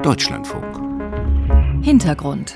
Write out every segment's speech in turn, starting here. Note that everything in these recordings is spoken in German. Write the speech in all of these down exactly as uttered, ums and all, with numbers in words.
Deutschlandfunk. Hintergrund.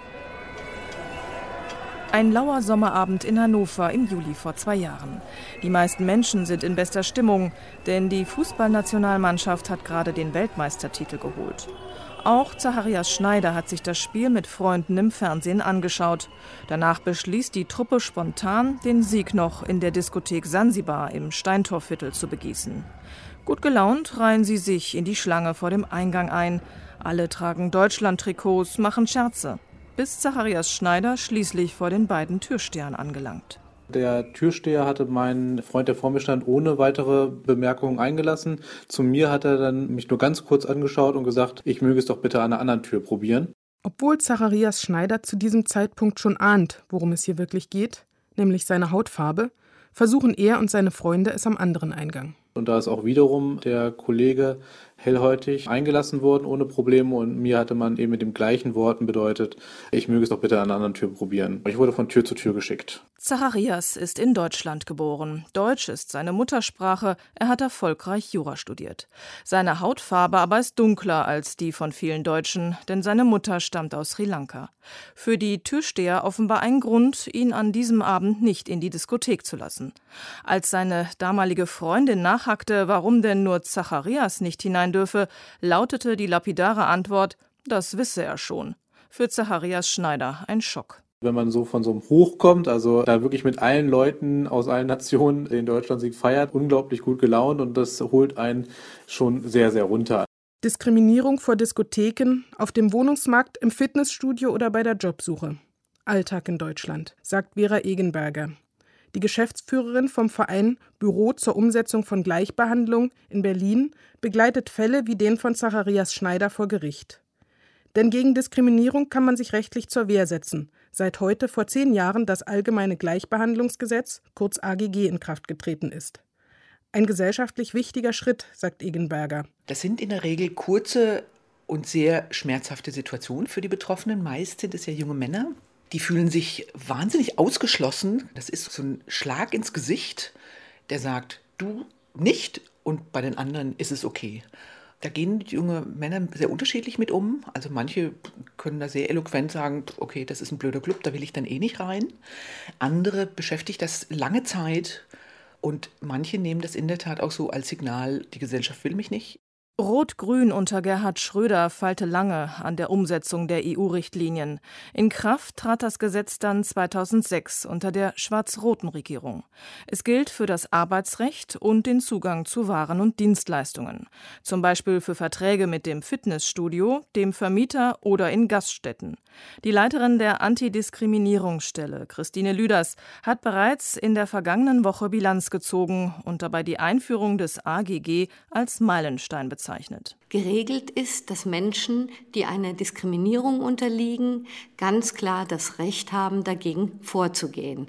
Ein lauer Sommerabend in Hannover im Juli vor zwei Jahren. Die meisten Menschen sind in bester Stimmung, denn die Fußballnationalmannschaft hat gerade den Weltmeistertitel geholt. Auch Zacharias Schneider hat sich das Spiel mit Freunden im Fernsehen angeschaut. Danach beschließt die Truppe spontan, den Sieg noch in der Diskothek Sansibar im Steintorviertel zu begießen. Gut gelaunt reihen sie sich in die Schlange vor dem Eingang ein. Alle tragen Deutschland-Trikots, machen Scherze. Bis Zacharias Schneider schließlich vor den beiden Türstehern angelangt. Der Türsteher hatte meinen Freund, der vor mir stand, ohne weitere Bemerkungen eingelassen. Zu mir hat er dann mich nur ganz kurz angeschaut und gesagt, ich möge es doch bitte an einer anderen Tür probieren. Obwohl Zacharias Schneider zu diesem Zeitpunkt schon ahnt, worum es hier wirklich geht, nämlich seine Hautfarbe, versuchen er und seine Freunde es am anderen Eingang. Und da ist auch wiederum der Kollege hellhäutig eingelassen worden, ohne Probleme. Und mir hatte man eben mit den gleichen Worten bedeutet, ich möge es doch bitte an einer anderen Tür probieren. Ich wurde von Tür zu Tür geschickt. Zacharias ist in Deutschland geboren. Deutsch ist seine Muttersprache. Er hat erfolgreich Jura studiert. Seine Hautfarbe aber ist dunkler als die von vielen Deutschen, denn seine Mutter stammt aus Sri Lanka. Für die Türsteher offenbar ein Grund, ihn an diesem Abend nicht in die Diskothek zu lassen. Als seine damalige Freundin nachhackte, warum denn nur Zacharias nicht hinein dürfe, lautete die lapidare Antwort, das wisse er schon. Für Zacharias Schneider ein Schock. Wenn man so von so einem Hoch kommt, also da wirklich mit allen Leuten aus allen Nationen den Deutschlandsieg feiert, unglaublich gut gelaunt und das holt einen schon sehr, sehr runter. Diskriminierung vor Diskotheken, auf dem Wohnungsmarkt, im Fitnessstudio oder bei der Jobsuche. Alltag in Deutschland, sagt Vera Egenberger. Die Geschäftsführerin vom Verein Büro zur Umsetzung von Gleichbehandlung in Berlin begleitet Fälle wie den von Zacharias Schneider vor Gericht. Denn gegen Diskriminierung kann man sich rechtlich zur Wehr setzen, seit heute vor zehn Jahren das Allgemeine Gleichbehandlungsgesetz, kurz A G G, in Kraft getreten ist. Ein gesellschaftlich wichtiger Schritt, sagt Egenberger. Das sind in der Regel kurze und sehr schmerzhafte Situationen für die Betroffenen. Meist sind es ja junge Männer. Die fühlen sich wahnsinnig ausgeschlossen. Das ist so ein Schlag ins Gesicht, der sagt, du nicht und bei den anderen ist es okay. Da gehen junge Männer sehr unterschiedlich mit um. Also manche können da sehr eloquent sagen, okay, das ist ein blöder Club, da will ich dann eh nicht rein. Andere beschäftigt das lange Zeit und manche nehmen das in der Tat auch so als Signal, die Gesellschaft will mich nicht. Rot-Grün unter Gerhard Schröder feilte lange an der Umsetzung der E U-Richtlinien. In Kraft trat das Gesetz dann zweitausendsechs unter der schwarz-roten Regierung. Es gilt für das Arbeitsrecht und den Zugang zu Waren und Dienstleistungen. Zum Beispiel für Verträge mit dem Fitnessstudio, dem Vermieter oder in Gaststätten. Die Leiterin der Antidiskriminierungsstelle, Christine Lüders, hat bereits in der vergangenen Woche Bilanz gezogen und dabei die Einführung des A G G als Meilenstein bezeichnet. Bezeichnet. Geregelt ist, dass Menschen, die einer Diskriminierung unterliegen, ganz klar das Recht haben, dagegen vorzugehen.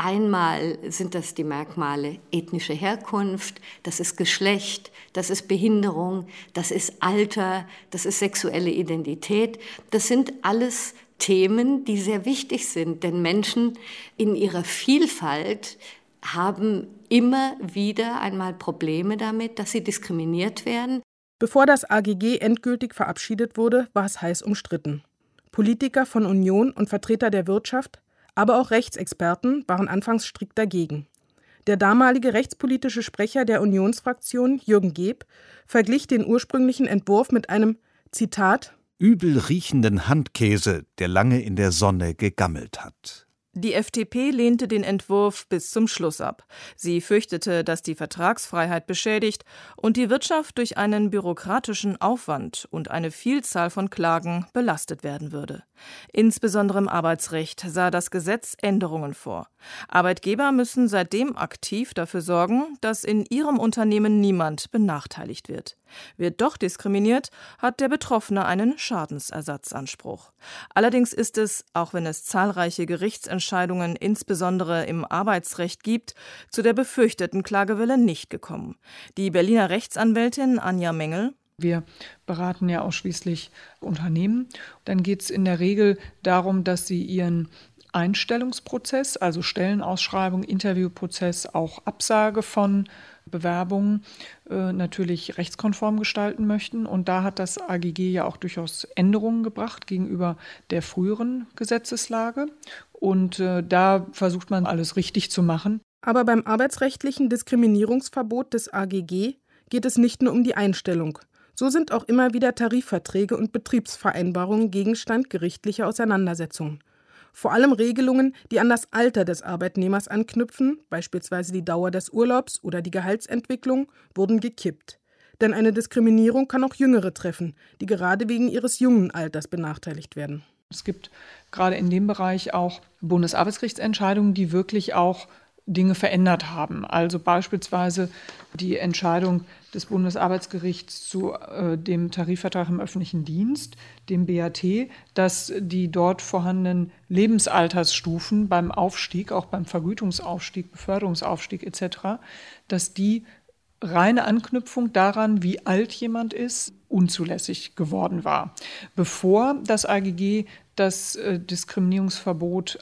Einmal sind das die Merkmale ethnische Herkunft, das ist Geschlecht, das ist Behinderung, das ist Alter, das ist sexuelle Identität. Das sind alles Themen, die sehr wichtig sind, denn Menschen in ihrer Vielfalt haben immer wieder einmal Probleme damit, dass sie diskriminiert werden. Bevor das A G G endgültig verabschiedet wurde, war es heiß umstritten. Politiker von Union und Vertreter der Wirtschaft, aber auch Rechtsexperten waren anfangs strikt dagegen. Der damalige rechtspolitische Sprecher der Unionsfraktion, Jürgen Geeb, verglich den ursprünglichen Entwurf mit einem, Zitat, übel riechenden Handkäse, der lange in der Sonne gegammelt hat. Die F D P lehnte den Entwurf bis zum Schluss ab. Sie fürchtete, dass die Vertragsfreiheit beschädigt und die Wirtschaft durch einen bürokratischen Aufwand und eine Vielzahl von Klagen belastet werden würde. Insbesondere im Arbeitsrecht sah das Gesetz Änderungen vor. Arbeitgeber müssen seitdem aktiv dafür sorgen, dass in ihrem Unternehmen niemand benachteiligt wird. Wird doch diskriminiert, hat der Betroffene einen Schadensersatzanspruch. Allerdings ist es, auch wenn es zahlreiche Gerichtsentscheidungen insbesondere im Arbeitsrecht gibt, zu der befürchteten Klagewelle nicht gekommen. Die Berliner Rechtsanwältin Anja Mengel: Wir beraten ja ausschließlich Unternehmen. Dann geht es in der Regel darum, dass sie ihren Einstellungsprozess, also Stellenausschreibung, Interviewprozess, auch Absage von Bewerbungen äh, natürlich rechtskonform gestalten möchten. Und da hat das A G G ja auch durchaus Änderungen gebracht gegenüber der früheren Gesetzeslage. Und äh, da versucht man, alles richtig zu machen. Aber beim arbeitsrechtlichen Diskriminierungsverbot des A G G geht es nicht nur um die Einstellung. So sind auch immer wieder Tarifverträge und Betriebsvereinbarungen Gegenstand gerichtlicher Auseinandersetzungen. Vor allem Regelungen, die an das Alter des Arbeitnehmers anknüpfen, beispielsweise die Dauer des Urlaubs oder die Gehaltsentwicklung, wurden gekippt. Denn eine Diskriminierung kann auch Jüngere treffen, die gerade wegen ihres jungen Alters benachteiligt werden. Es gibt gerade in dem Bereich auch Bundesarbeitsgerichtsentscheidungen, die wirklich auch Dinge verändert haben. Also beispielsweise die Entscheidung des Bundesarbeitsgerichts zu äh, dem Tarifvertrag im öffentlichen Dienst, dem B A T, dass die dort vorhandenen Lebensaltersstufen beim Aufstieg, auch beim Vergütungsaufstieg, Beförderungsaufstieg et cetera, dass die reine Anknüpfung daran, wie alt jemand ist, unzulässig geworden war. Bevor das A G G das äh, Diskriminierungsverbot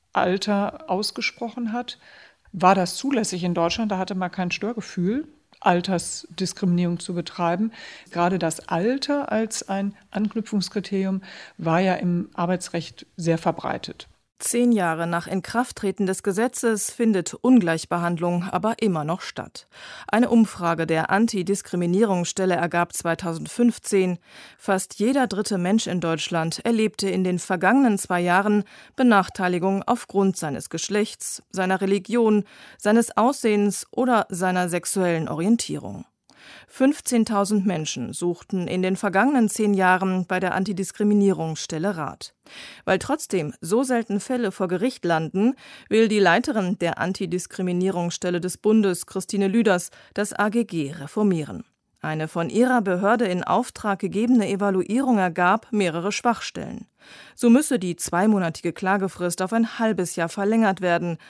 Alter ausgesprochen hat, war das zulässig in Deutschland. Da hatte man kein Störgefühl, Altersdiskriminierung zu betreiben. Gerade das Alter als ein Anknüpfungskriterium war ja im Arbeitsrecht sehr verbreitet. Zehn Jahre nach Inkrafttreten des Gesetzes findet Ungleichbehandlung aber immer noch statt. Eine Umfrage der Antidiskriminierungsstelle ergab zweitausendfünfzehn, fast jeder dritte Mensch in Deutschland erlebte in den vergangenen zwei Jahren Benachteiligung aufgrund seines Geschlechts, seiner Religion, seines Aussehens oder seiner sexuellen Orientierung. fünfzehntausend Menschen suchten in den vergangenen zehn Jahren bei der Antidiskriminierungsstelle Rat. Weil trotzdem so selten Fälle vor Gericht landen, will die Leiterin der Antidiskriminierungsstelle des Bundes, Christine Lüders, das A G G reformieren. Eine von ihrer Behörde in Auftrag gegebene Evaluierung ergab mehrere Schwachstellen. So müsse die zweimonatige Klagefrist auf ein halbes Jahr verlängert werden,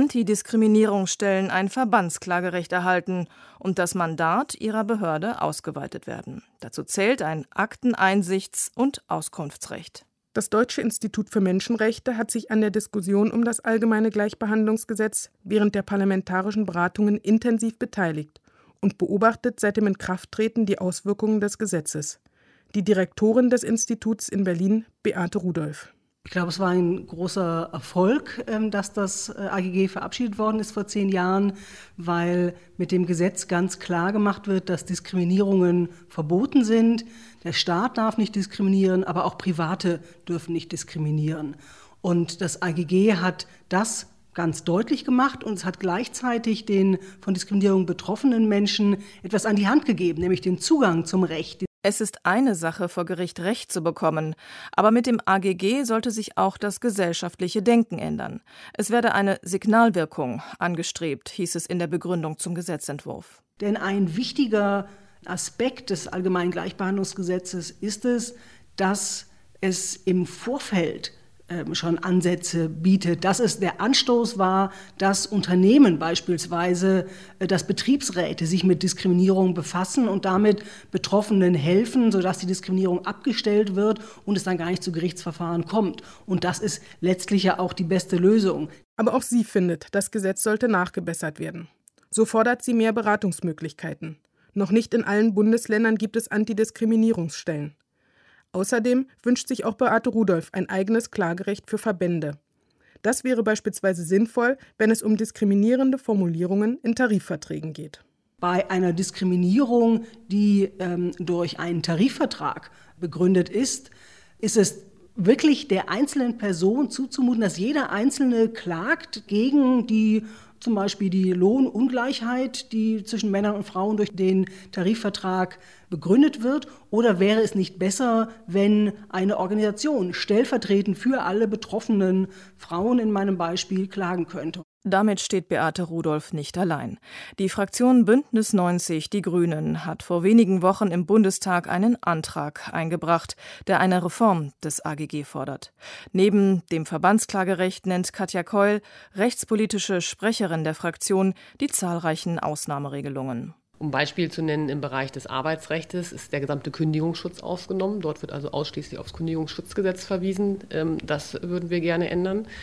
Antidiskriminierungsstellen ein Verbandsklagerecht erhalten und das Mandat ihrer Behörde ausgeweitet werden. Dazu zählt ein Akteneinsichts- und Auskunftsrecht. Das Deutsche Institut für Menschenrechte hat sich an der Diskussion um das allgemeine Gleichbehandlungsgesetz während der parlamentarischen Beratungen intensiv beteiligt und beobachtet seit dem Inkrafttreten die Auswirkungen des Gesetzes. Die Direktorin des Instituts in Berlin, Beate Rudolph. Ich glaube, es war ein großer Erfolg, dass das A G G verabschiedet worden ist vor zehn Jahren, weil mit dem Gesetz ganz klar gemacht wird, dass Diskriminierungen verboten sind. Der Staat darf nicht diskriminieren, aber auch Private dürfen nicht diskriminieren. Und das A G G hat das ganz deutlich gemacht und es hat gleichzeitig den von Diskriminierung betroffenen Menschen etwas an die Hand gegeben, nämlich den Zugang zum Recht. Es ist eine Sache, vor Gericht Recht zu bekommen, aber mit dem A G G sollte sich auch das gesellschaftliche Denken ändern. Es werde eine Signalwirkung angestrebt, hieß es in der Begründung zum Gesetzentwurf. Denn ein wichtiger Aspekt des Allgemeinen Gleichbehandlungsgesetzes ist es, dass es im Vorfeld schon Ansätze bietet, dass es der Anstoß war, dass Unternehmen beispielsweise, dass Betriebsräte sich mit Diskriminierung befassen und damit Betroffenen helfen, sodass die Diskriminierung abgestellt wird und es dann gar nicht zu Gerichtsverfahren kommt. Und das ist letztlich ja auch die beste Lösung. Aber auch sie findet, das Gesetz sollte nachgebessert werden. So fordert sie mehr Beratungsmöglichkeiten. Noch nicht in allen Bundesländern gibt es Antidiskriminierungsstellen. Außerdem wünscht sich auch Beate Rudolph ein eigenes Klagerecht für Verbände. Das wäre beispielsweise sinnvoll, wenn es um diskriminierende Formulierungen in Tarifverträgen geht. Bei einer Diskriminierung, die ähm, durch einen Tarifvertrag begründet ist, ist es wirklich der einzelnen Person zuzumuten, dass jeder Einzelne klagt gegen die zum Beispiel die Lohnungleichheit, die zwischen Männern und Frauen durch den Tarifvertrag begründet wird? Oder wäre es nicht besser, wenn eine Organisation stellvertretend für alle betroffenen Frauen in meinem Beispiel klagen könnte? Damit steht Beate Rudolph nicht allein. Die Fraktion Bündnis neunzig, die Grünen, hat vor wenigen Wochen im Bundestag einen Antrag eingebracht, der eine Reform des A G G fordert. Neben dem Verbandsklagerecht nennt Katja Keul, rechtspolitische Sprecherin der Fraktion, die zahlreichen Ausnahmeregelungen. Um Beispiel zu nennen, im Bereich des Arbeitsrechts ist der gesamte Kündigungsschutz ausgenommen. Dort wird also ausschließlich aufs Kündigungsschutzgesetz verwiesen. Das würden wir gerne ändern.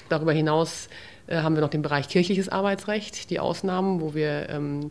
Darüber hinaus äh, haben wir noch den Bereich kirchliches Arbeitsrecht, die Ausnahmen, wo wir ähm,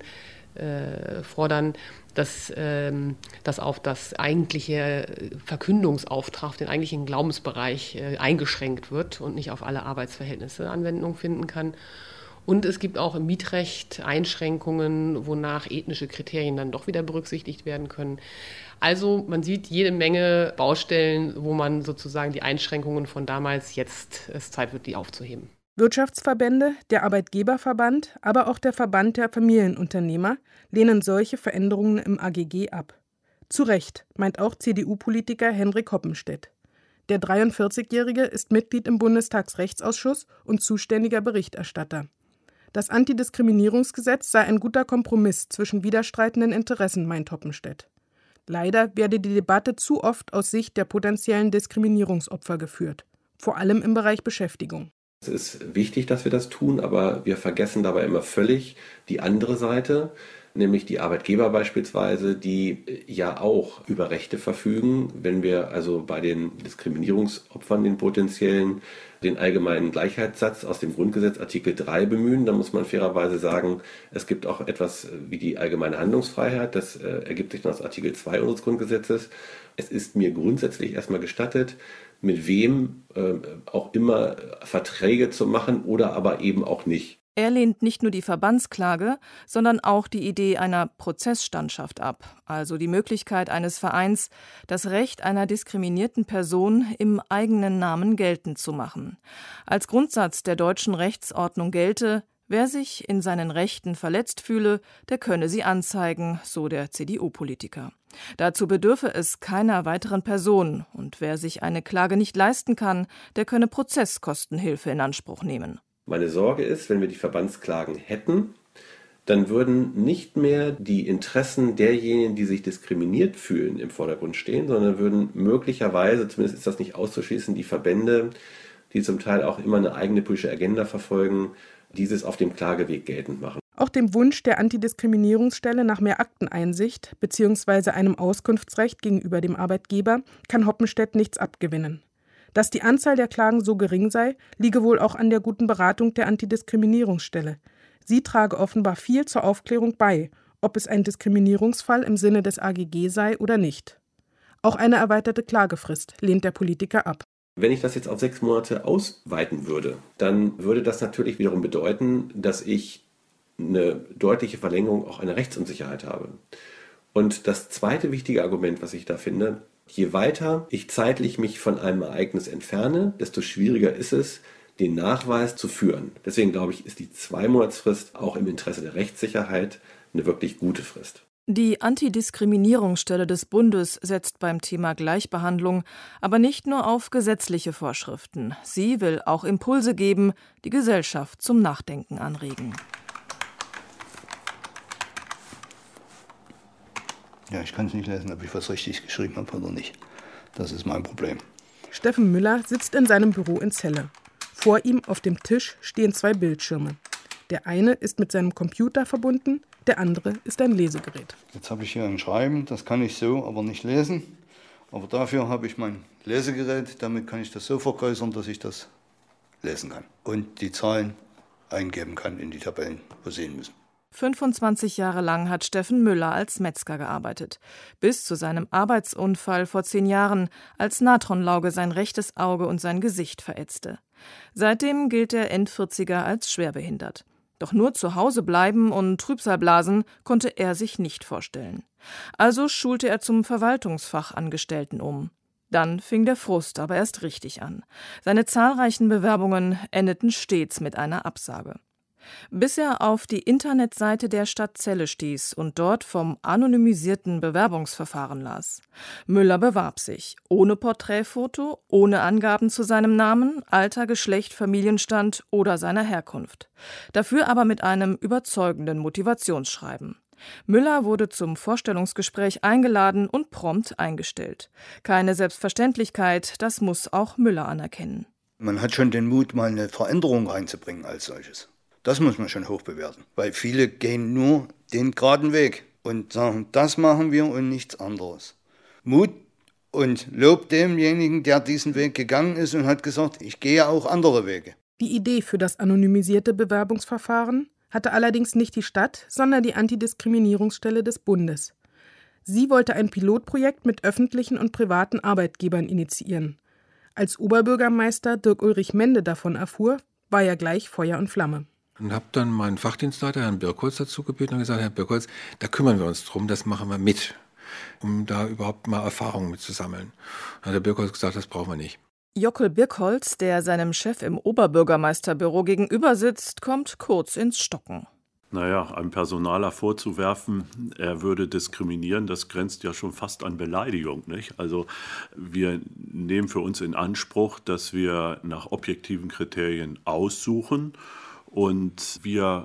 äh, fordern, dass, ähm, dass auf das eigentliche Verkündungsauftrag, den eigentlichen Glaubensbereich äh, eingeschränkt wird und nicht auf alle Arbeitsverhältnisse Anwendung finden kann. Und es gibt auch im Mietrecht Einschränkungen, wonach ethnische Kriterien dann doch wieder berücksichtigt werden können. Also man sieht jede Menge Baustellen, wo man sozusagen die Einschränkungen von damals jetzt es Zeit wird, die aufzuheben. Wirtschaftsverbände, der Arbeitgeberverband, aber auch der Verband der Familienunternehmer lehnen solche Veränderungen im A G G ab. Zu Recht, meint auch C D U-Politiker Henrik Hoppenstedt. Der dreiundvierzigjährige ist Mitglied im Bundestagsrechtsausschuss und zuständiger Berichterstatter. Das Antidiskriminierungsgesetz sei ein guter Kompromiss zwischen widerstreitenden Interessen, meint Hoppenstedt. Leider werde die Debatte zu oft aus Sicht der potenziellen Diskriminierungsopfer geführt, vor allem im Bereich Beschäftigung. Es ist wichtig, dass wir das tun, aber wir vergessen dabei immer völlig die andere Seite, nämlich die Arbeitgeber beispielsweise, die ja auch über Rechte verfügen. Wenn wir also bei den Diskriminierungsopfern, den potenziellen, den allgemeinen Gleichheitssatz aus dem Grundgesetz Artikel drei bemühen, dann muss man fairerweise sagen, es gibt auch etwas wie die allgemeine Handlungsfreiheit. Das äh, ergibt sich aus Artikel zwei unseres Grundgesetzes. Es ist mir grundsätzlich erstmal gestattet, mit wem äh, auch immer Verträge zu machen oder aber eben auch nicht. Er lehnt nicht nur die Verbandsklage, sondern auch die Idee einer Prozessstandschaft ab, also die Möglichkeit eines Vereins, das Recht einer diskriminierten Person im eigenen Namen geltend zu machen. Als Grundsatz der deutschen Rechtsordnung gelte, wer sich in seinen Rechten verletzt fühle, der könne sie anzeigen, so der C D U-Politiker. Dazu bedürfe es keiner weiteren Person, und wer sich eine Klage nicht leisten kann, der könne Prozesskostenhilfe in Anspruch nehmen. Meine Sorge ist, wenn wir die Verbandsklagen hätten, dann würden nicht mehr die Interessen derjenigen, die sich diskriminiert fühlen, im Vordergrund stehen, sondern würden möglicherweise, zumindest ist das nicht auszuschließen, die Verbände, die zum Teil auch immer eine eigene politische Agenda verfolgen, dieses auf dem Klageweg geltend machen. Auch dem Wunsch der Antidiskriminierungsstelle nach mehr Akteneinsicht bzw. einem Auskunftsrecht gegenüber dem Arbeitgeber kann Hoppenstedt nichts abgewinnen. Dass die Anzahl der Klagen so gering sei, liege wohl auch an der guten Beratung der Antidiskriminierungsstelle. Sie trage offenbar viel zur Aufklärung bei, ob es ein Diskriminierungsfall im Sinne des A G G sei oder nicht. Auch eine erweiterte Klagefrist lehnt der Politiker ab. Wenn ich das jetzt auf sechs Monate ausweiten würde, dann würde das natürlich wiederum bedeuten, dass ich eine deutliche Verlängerung auch einer Rechtsunsicherheit habe. Und das zweite wichtige Argument, was ich da finde, je weiter ich zeitlich mich von einem Ereignis entferne, desto schwieriger ist es, den Nachweis zu führen. Deswegen glaube ich, ist die Zweimonatsfrist auch im Interesse der Rechtssicherheit eine wirklich gute Frist. Die Antidiskriminierungsstelle des Bundes setzt beim Thema Gleichbehandlung aber nicht nur auf gesetzliche Vorschriften. Sie will auch Impulse geben, die Gesellschaft zum Nachdenken anregen. Ja, ich kann es nicht lesen, ob ich was richtig geschrieben habe oder nicht. Das ist mein Problem. Steffen Müller sitzt in seinem Büro in Celle. Vor ihm auf dem Tisch stehen zwei Bildschirme. Der eine ist mit seinem Computer verbunden, der andere ist ein Lesegerät. Jetzt habe ich hier ein Schreiben, das kann ich so aber nicht lesen. Aber dafür habe ich mein Lesegerät, damit kann ich das so vergrößern, dass ich das lesen kann. Und die Zahlen eingeben kann in die Tabellen, wo sie hin müssen. fünfundzwanzig Jahre lang hat Steffen Müller als Metzger gearbeitet. Bis zu seinem Arbeitsunfall vor zehn Jahren, als Natronlauge sein rechtes Auge und sein Gesicht verätzte. Seitdem gilt der Endvierziger als schwerbehindert. Doch nur zu Hause bleiben und Trübsal blasen konnte er sich nicht vorstellen. Also schulte er zum Verwaltungsfachangestellten um. Dann fing der Frust aber erst richtig an. Seine zahlreichen Bewerbungen endeten stets mit einer Absage. Bis er auf die Internetseite der Stadt Celle stieß und dort vom anonymisierten Bewerbungsverfahren las. Müller bewarb sich, ohne Porträtfoto, ohne Angaben zu seinem Namen, Alter, Geschlecht, Familienstand oder seiner Herkunft. Dafür aber mit einem überzeugenden Motivationsschreiben. Müller wurde zum Vorstellungsgespräch eingeladen und prompt eingestellt. Keine Selbstverständlichkeit, das muss auch Müller anerkennen. Man hat schon den Mut, mal eine Veränderung reinzubringen als solches. Das muss man schon hoch bewerten, weil viele gehen nur den geraden Weg und sagen, das machen wir und nichts anderes. Mut und Lob demjenigen, der diesen Weg gegangen ist und hat gesagt, ich gehe auch andere Wege. Die Idee für das anonymisierte Bewerbungsverfahren hatte allerdings nicht die Stadt, sondern die Antidiskriminierungsstelle des Bundes. Sie wollte ein Pilotprojekt mit öffentlichen und privaten Arbeitgebern initiieren. Als Oberbürgermeister Dirk-Ulrich Mende davon erfuhr, war er gleich Feuer und Flamme. Und habe dann meinen Fachdienstleiter, Herrn Birkholz, dazu gebeten und gesagt, Herr Birkholz, da kümmern wir uns drum, das machen wir mit, um da überhaupt mal Erfahrungen mit zu sammeln. Dann hat der Birkholz gesagt, das brauchen wir nicht. Jockel Birkholz, der seinem Chef im Oberbürgermeisterbüro gegenüber sitzt, kommt kurz ins Stocken. Naja, einem Personaler vorzuwerfen, er würde diskriminieren, das grenzt ja schon fast an Beleidigung, nicht? Also wir nehmen für uns in Anspruch, dass wir nach objektiven Kriterien aussuchen und wir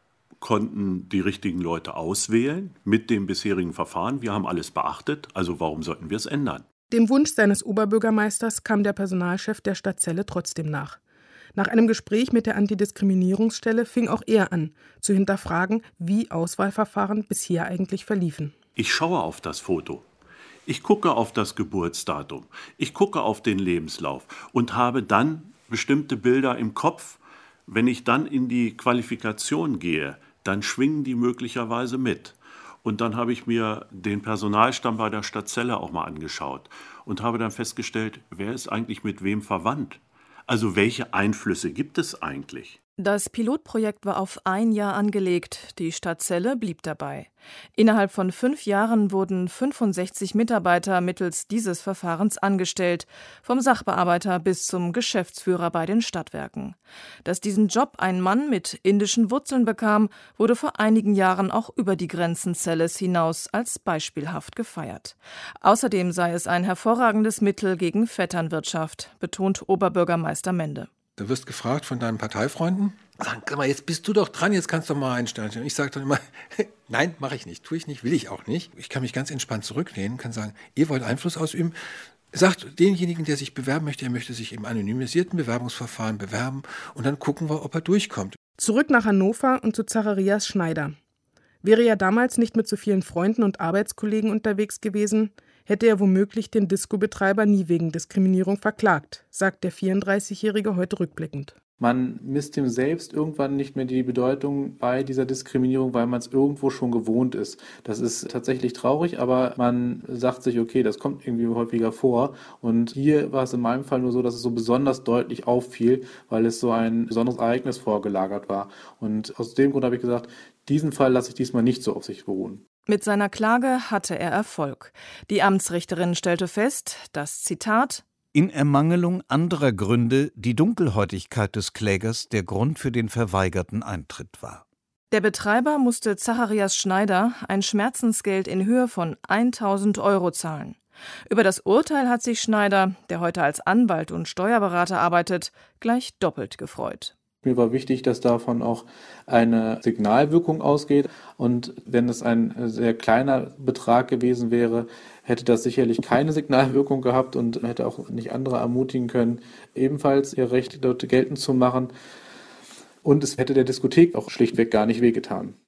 konnten die richtigen Leute auswählen mit dem bisherigen Verfahren. Wir haben alles beachtet, also warum sollten wir es ändern? Dem Wunsch seines Oberbürgermeisters kam der Personalchef der Stadt Celle trotzdem nach. Nach einem Gespräch mit der Antidiskriminierungsstelle fing auch er an, zu hinterfragen, wie Auswahlverfahren bisher eigentlich verliefen. Ich schaue auf das Foto. Ich gucke auf das Geburtsdatum. Ich gucke auf den Lebenslauf und habe dann bestimmte Bilder im Kopf. Wenn ich dann in die Qualifikation gehe, dann schwingen die möglicherweise mit. Und dann habe ich mir den Personalstamm bei der Stadt Celle auch mal angeschaut und habe dann festgestellt, wer ist eigentlich mit wem verwandt? Also welche Einflüsse gibt es eigentlich? Das Pilotprojekt war auf ein Jahr angelegt. Die Stadt Celle blieb dabei. Innerhalb von fünf Jahren wurden fünfundsechzig Mitarbeiter mittels dieses Verfahrens angestellt, vom Sachbearbeiter bis zum Geschäftsführer bei den Stadtwerken. Dass diesen Job ein Mann mit indischen Wurzeln bekam, wurde vor einigen Jahren auch über die Grenzen Celles hinaus als beispielhaft gefeiert. Außerdem sei es ein hervorragendes Mittel gegen Vetternwirtschaft, betont Oberbürgermeister Mende. Du wirst gefragt von deinen Parteifreunden, sagen, guck mal, jetzt bist du doch dran, jetzt kannst du mal ein Sternchen. Und ich sage dann immer, nein, mache ich nicht, tue ich nicht, will ich auch nicht. Ich kann mich ganz entspannt zurücklehnen, kann sagen, ihr wollt Einfluss ausüben. Sagt denjenigen, der sich bewerben möchte, er möchte sich im anonymisierten Bewerbungsverfahren bewerben und dann gucken wir, ob er durchkommt. Zurück nach Hannover und zu Zacharias Schneider. Wäre er damals nicht mit so vielen Freunden und Arbeitskollegen unterwegs gewesen, hätte er womöglich den Disco-Betreiber nie wegen Diskriminierung verklagt, sagt der vierunddreißigjährige heute rückblickend. Man misst dem selbst irgendwann nicht mehr die Bedeutung bei dieser Diskriminierung, weil man es irgendwo schon gewohnt ist. Das ist tatsächlich traurig, aber man sagt sich, okay, das kommt irgendwie häufiger vor. Und hier war es in meinem Fall nur so, dass es so besonders deutlich auffiel, weil es so ein besonderes Ereignis vorgelagert war. Und aus dem Grund habe ich gesagt, diesen Fall lasse ich diesmal nicht so auf sich beruhen. Mit seiner Klage hatte er Erfolg. Die Amtsrichterin stellte fest, dass, Zitat, in Ermangelung anderer Gründe die Dunkelhäutigkeit des Klägers der Grund für den verweigerten Eintritt war. Der Betreiber musste Zacharias Schneider ein Schmerzensgeld in Höhe von tausend Euro zahlen. Über das Urteil hat sich Schneider, der heute als Anwalt und Steuerberater arbeitet, gleich doppelt gefreut. Mir war wichtig, dass davon auch eine Signalwirkung ausgeht. Und wenn es ein sehr kleiner Betrag gewesen wäre, hätte das sicherlich keine Signalwirkung gehabt und hätte auch nicht andere ermutigen können, ebenfalls ihr Recht dort geltend zu machen. Und es hätte der Diskothek auch schlichtweg gar nicht wehgetan.